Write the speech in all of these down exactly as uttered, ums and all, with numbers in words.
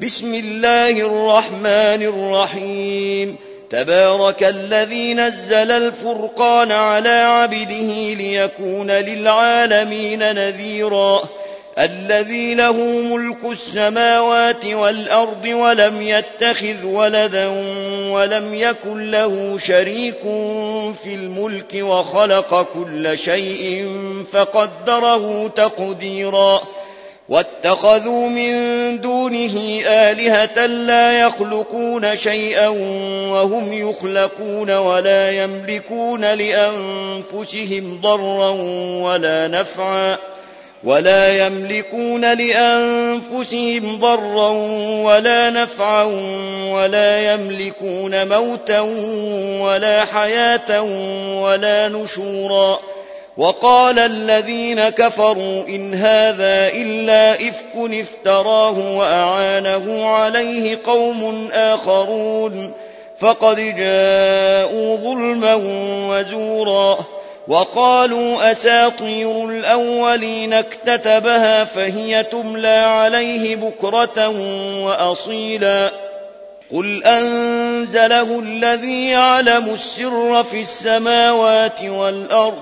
بسم الله الرحمن الرحيم تبارك الذي نزل الفرقان على عبده ليكون للعالمين نذيرا الذي له ملك السماوات والأرض ولم يتخذ ولدا ولم يكن له شريك في الملك وخلق كل شيء فقدره تقديرا واتخذوا من دونه آلهة لا يخلقون شيئا وهم يخلقون ولا يملكون لأنفسهم ضرا ولا نفعا ولا يملكون لأنفسهم ضرا ولا نفعا ولا يملكون موتا ولا حياة ولا نشورا وقال الذين كفروا إن هذا إلا إفك افتراه وأعانه عليه قوم آخرون فقد جاءوا ظلما وزورا وقالوا أساطير الأولين اكتتبها فهي تملى عليه بكرة وأصيلا قل أنزله الذي يعلم السر في السماوات والأرض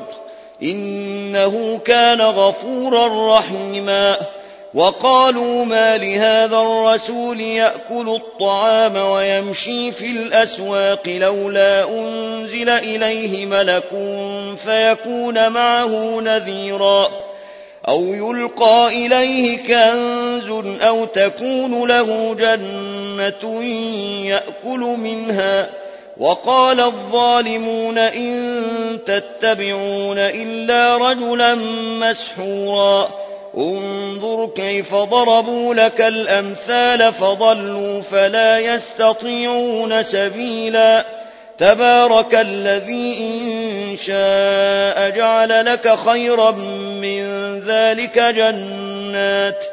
إنه كان غفورا رحيما وقالوا ما لهذا الرسول يأكل الطعام ويمشي في الأسواق لولا أنزل إليه ملك فيكون معه نذيرا أو يلقى إليه كنز أو تكون له جنة يأكل منها وقال الظالمون إن تتبعون إلا رجلا مسحورا انظر كيف ضربوا لك الأمثال فضلوا فلا يستطيعون سبيلا تبارك الذي إن شاء جعل لك خيرا من ذلك جنات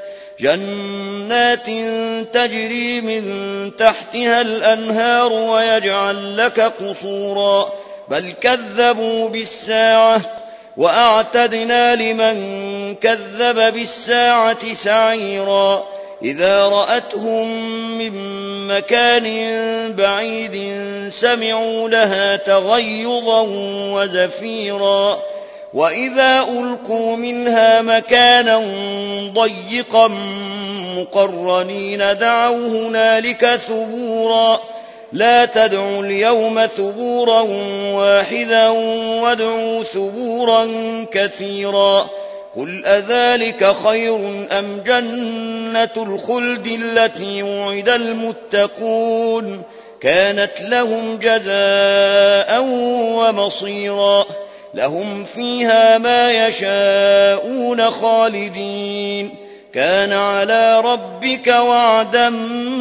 جنات تجري من تحتها الأنهار ويجعل لك قصورا بل كذبوا بالساعة وأعتدنا لمن كذب بالساعة سعيرا إذا رأتهم من مكان بعيد سمعوا لها تغيظا وزفيرا وإذا ألقوا منها مكانا ضيقا مقرنين دعوا هنالك ثبورا لا تدعوا اليوم ثبورا واحدا وادعوا ثبورا كثيرا قل أذلك خير أم جنة الخلد التي وعد المتقون كانت لهم جزاء ومصيرا لهم فيها ما يشاءون خالدين كان على ربك وعدا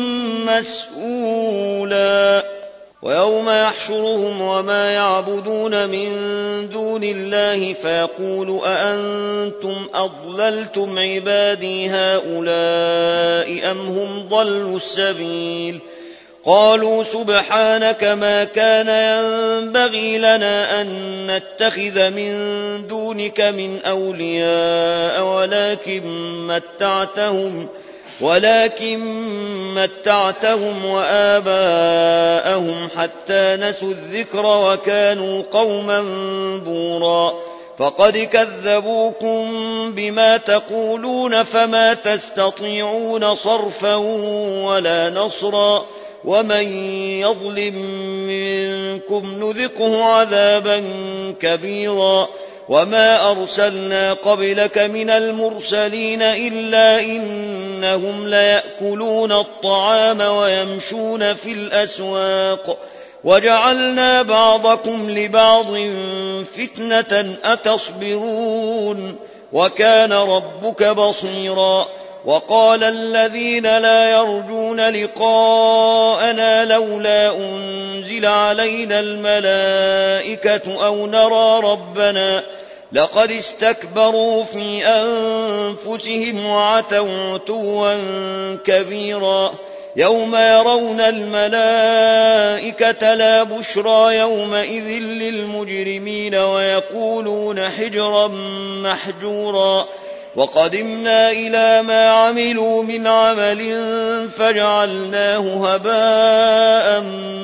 مسئولا ويوم يحشرهم وما يعبدون من دون الله فيقول أأنتم أضللتم عبادي هؤلاء أم هم ضلوا السبيل قالوا سبحانك ما كان ينبغي لنا أن نتخذ من دونك من أولياء ولكن متعتهم ولكن متعتهم وآباءهم حتى نسوا الذكر وكانوا قوما بورا فقد كذبوكم بما تقولون فما تستطيعون صرفا ولا نصرا ومن يظلم منكم نذقه عذابا كبيرا وما أرسلنا قبلك من المرسلين إلا إنهم ليأكلون الطعام ويمشون في الأسواق وجعلنا بعضكم لبعض فتنة أتصبرون وكان ربك بصيرا وقال الذين لا يرجون لقاءنا لولا أنزل علينا الملائكة أو نرى ربنا لقد استكبروا في أنفسهم وعتوا عتوا كبيرا يوم يرون الملائكة لا بشرى يومئذ للمجرمين ويقولون حجرا محجورا وقدمنا إلى ما عملوا من عمل فجعلناه هباء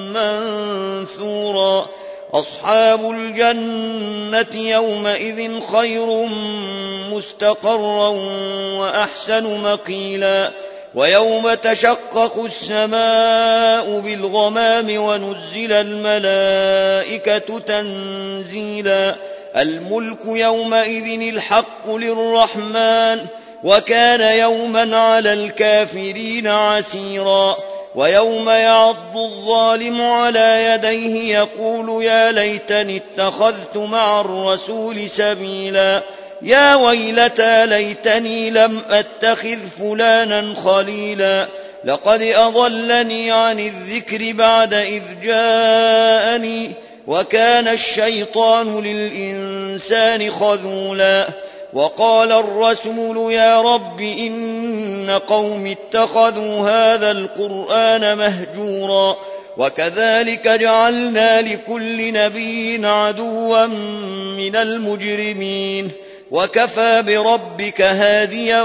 منثورا أصحاب الجنة يومئذ خير مستقرا وأحسن مقيلا ويوم تشقق السماء بالغمام ونزل الملائكة تنزيلا الملك يومئذ الحق للرحمن وكان يوما على الكافرين عسيرا ويوم يعض الظالم على يديه يقول يا ليتني اتخذت مع الرسول سبيلا يا ويلتى ليتني لم أتخذ فلانا خليلا لقد أضلني عن الذكر بعد إذ جاءني وكان الشيطان للإنسان خذولا وقال الرسول يا رب إن قوم اتخذوا هذا القرآن مهجورا وكذلك جعلنا لكل نبي عدوا من المجرمين وكفى بربك هاديا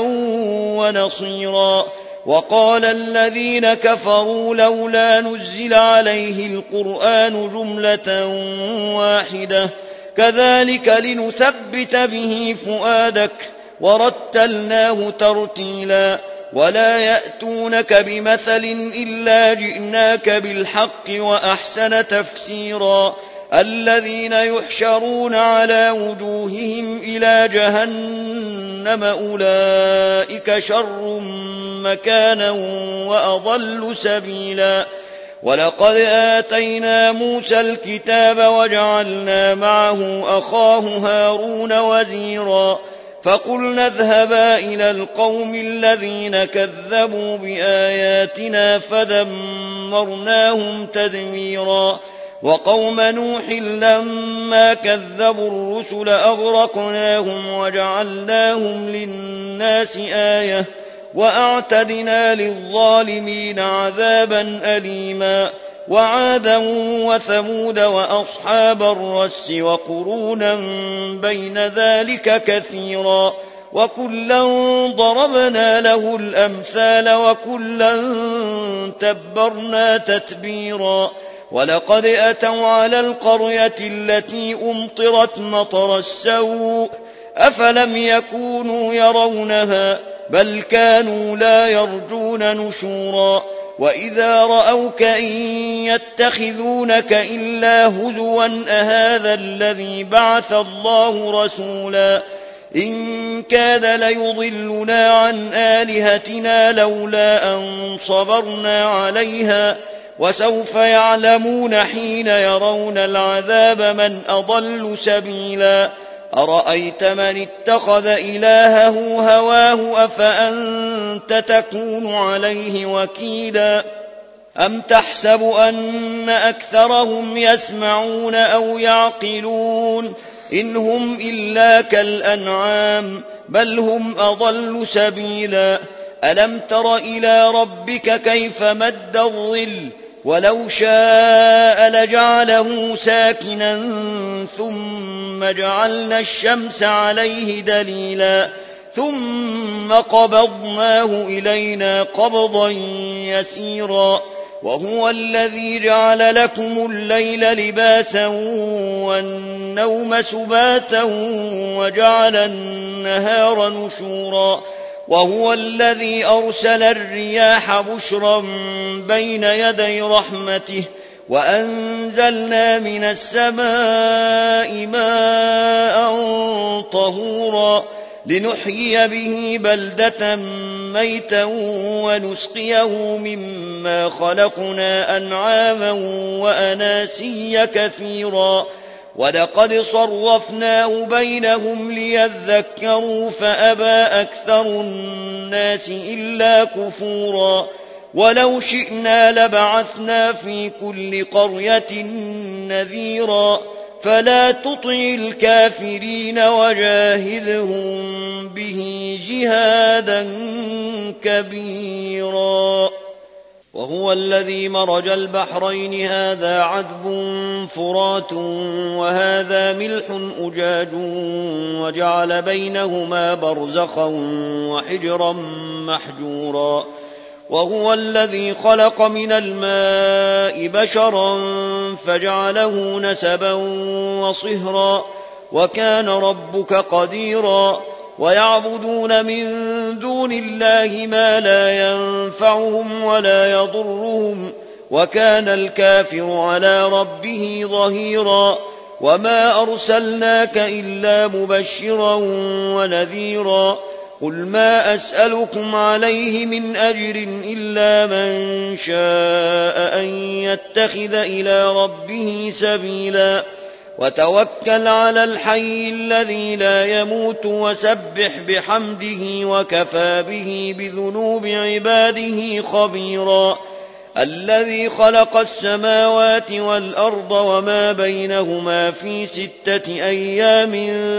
ونصيرا وقال الذين كفروا لولا نزل عليه القرآن جملة واحدة كذلك لنثبت به فؤادك ورتلناه ترتيلا ولا يأتونك بمثل إلا جئناك بالحق وأحسن تفسيرا الذين يحشرون على وجوههم إلى جهنم أولئك شر مكانا وأضل سبيلا ولقد آتينا موسى الكتاب وجعلنا معه أخاه هارون وزيرا فقلنا اذهبا إلى القوم الذين كذبوا بآياتنا فدمرناهم تدميرا وقوم نوح لما كذبوا الرسل أغرقناهم وجعلناهم للناس آية وأعتدنا للظالمين عذابا أليما وعادا وثمود وأصحاب الرس وقرونا بين ذلك كثيرا وكلا ضربنا له الأمثال وكلا تبرنا تتبيرا ولقد أتوا على القرية التي أمطرت مطر السوء أفلم يكونوا يرونها بل كانوا لا يرجون نشورا وإذا رأوك إن يتخذونك إلا هزوا أهذا الذي بعث الله رسولا إن كاد ليضلنا عن آلهتنا لولا أن صبرنا عليها وسوف يعلمون حين يرون العذاب من أضل سبيلا أرأيت من اتخذ إلهه هواه أفأنت تكون عليه وكيلا أم تحسب أن أكثرهم يسمعون أو يعقلون إن هم إلا كالأنعام بل هم أضل سبيلا ألم تر إلى ربك كيف مد الظل ولو شاء لجعله ساكنا ثم جعلنا الشمس عليه دليلا ثم قبضناه إلينا قبضا يسيرا وهو الذي جعل لكم الليل لباسا والنوم سباتا وجعل النهار نشورا وهو الذي أرسل الرياح بشرا بين يدي رحمته وأنزلنا من السماء ماء طهورا لنحيي به بلدة ميتا ونسقيه مما خلقنا أنعاما وأناسيا كثيرا ولقد صرفناه بينهم ليذكروا فأبى أكثر الناس إلا كفورا ولو شئنا لبعثنا في كل قرية نذيرا فلا تطع الكافرين وجاهدهم به جهادا كبيرا وهو الذي مرج البحرين هذا عذب فرات وهذا ملح أجاج وجعل بينهما برزخا وحجرا محجورا وهو الذي خلق من الماء بشرا فجعله نسبا وصهرا وكان ربك قديرا ويعبدون من دون الله ما لا ينفعهم ولا يضرهم وكان الكافر على ربه ظهيرا وما أرسلناك إلا مبشرا ونذيرا قل ما أسألكم عليه من أجر إلا من شاء أن يتخذ إلى ربه سبيلا وتوكل على الحي الذي لا يموت وسبح بحمده وكفى به بذنوب عباده خبيرا الذي خلق السماوات والأرض وما بينهما في ستة أيام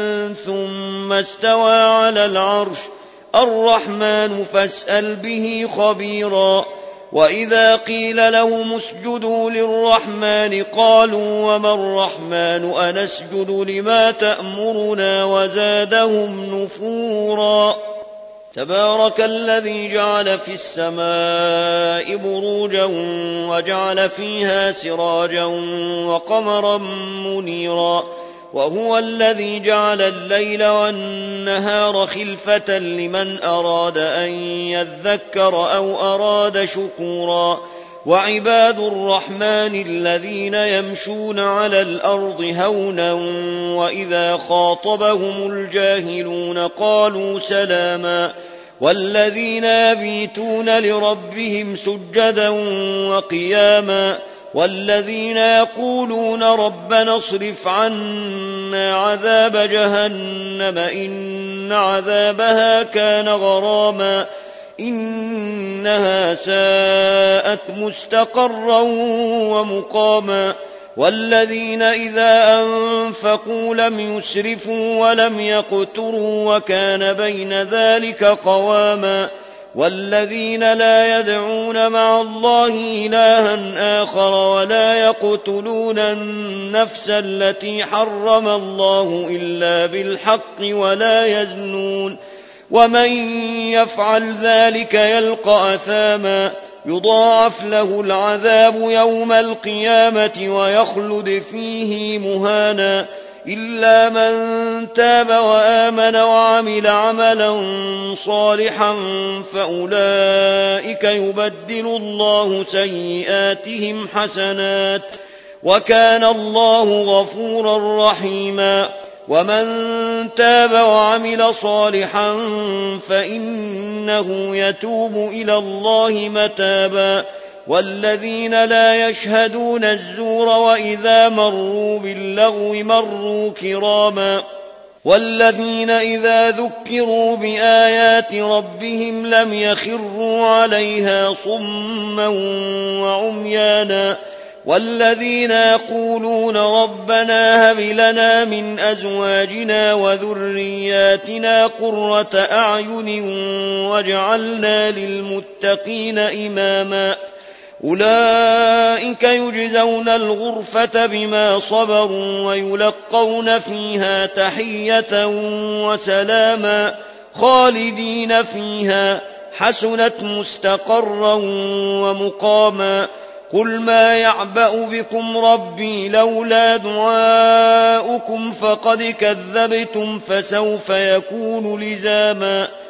ثم استوى على العرش الرحمن فاسأل به خبيرا وإذا قيل لهم اسجدوا للرحمن قالوا وما الرحمن أنسجد لما تأمرنا وزادهم نفورا تبارك الذي جعل في السماء بروجا وجعل فيها سراجا وقمرا منيرا وهو الذي جعل الليل والنهار خلفة لمن أراد أن يذكر أو أراد شكورا وعباد الرحمن الذين يمشون على الأرض هونا وإذا خاطبهم الجاهلون قالوا سلاما والذين يبيتون لربهم سجدا وقياما والذين يقولون ربنا اصرف عنا عذاب جهنم إن عذابها كان غراما إنها ساءت مستقرا ومقاما والذين إذا أنفقوا لم يسرفوا ولم يقتروا وكان بين ذلك قواما والذين لا يدعون مع الله إلها آخر ولا يقتلون النفس التي حرم الله إلا بالحق ولا يزنون ومن يفعل ذلك يلقى أثاما يضاعف له العذاب يوم القيامة ويخلد فيه مهانا إلا من تاب وآمن وعمل عملا صالحا فأولئك يبدل الله سيئاتهم حسنات وكان الله غفورا رحيما ومن تاب وعمل صالحا فإنه يتوب إلى الله متابا والذين لا يشهدون الزور وإذا مروا باللغو مروا كراما والذين إذا ذكروا بآيات ربهم لم يخروا عليها صما وعميانا والذين يقولون ربنا هب لنا من أزواجنا وذرياتنا قرة أعين واجعلنا للمتقين إماما أولئك يجزون الغرفة بما صبروا ويلقون فيها تحية وسلاما خالدين فيها حسنت مستقرا ومقاما قل ما يعبأ بكم ربي لولا دعاؤكم فقد كذبتم فسوف يكون لزاما